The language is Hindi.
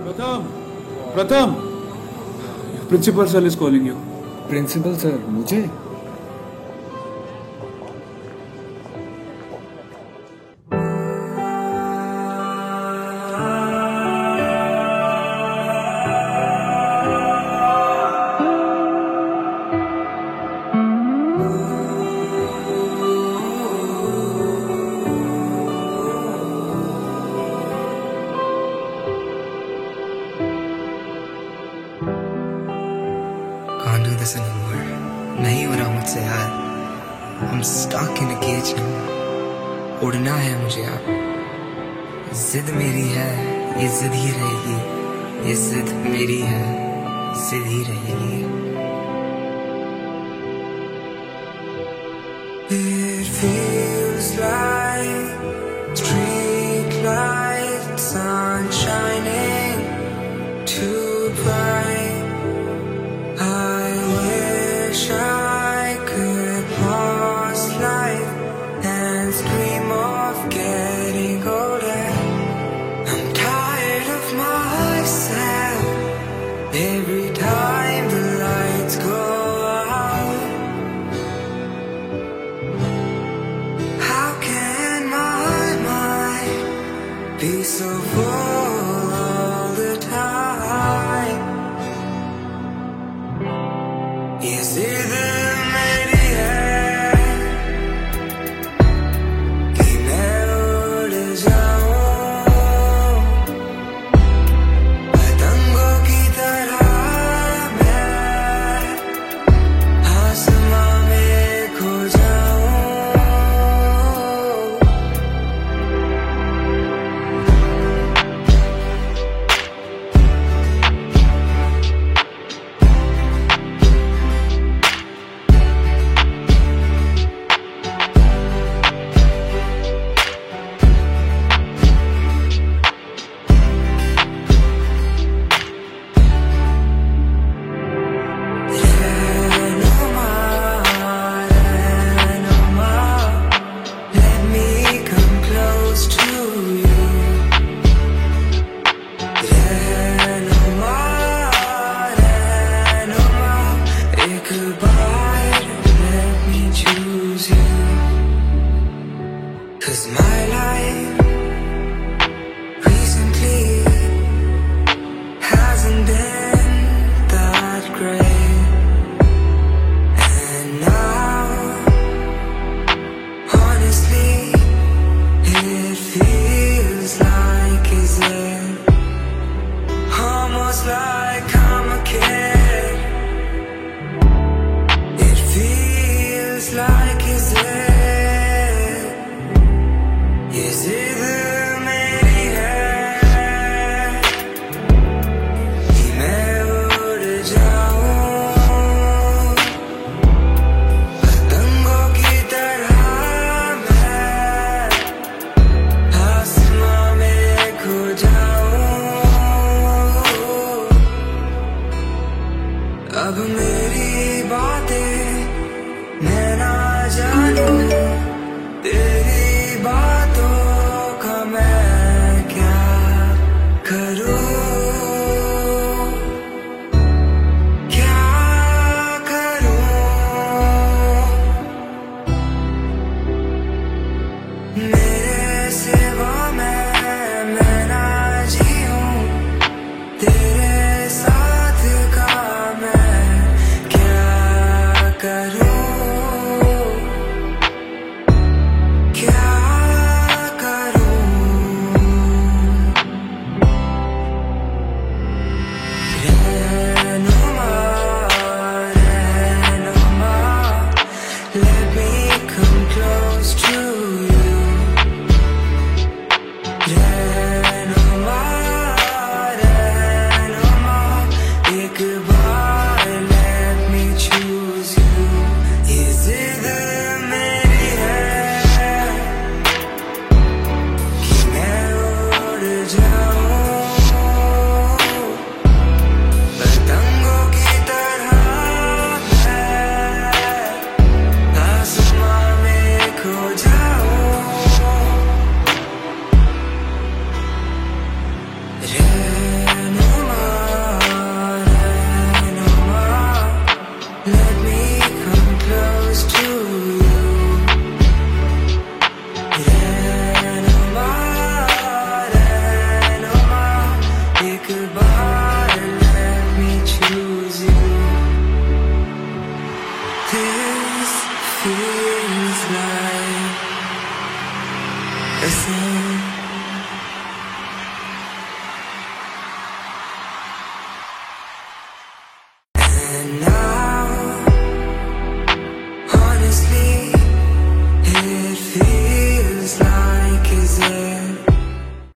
प्रथम, Pratham, principal sir is calling you. Principal sir मुझे? Can't do this anymore. नहीं हो रहा मुझसे यार. I'm stuck in a cage now. उड़ना है मुझे अब. जिद मेरी है, ये जिद ही रहेगी. ये जिद मेरी है, जिद ही रहेगी. It feels like street lights sun shining too bright. I wish I could pause life and scream of getting older. I'm tired of myself every time the lights go out. How can my mind be so full?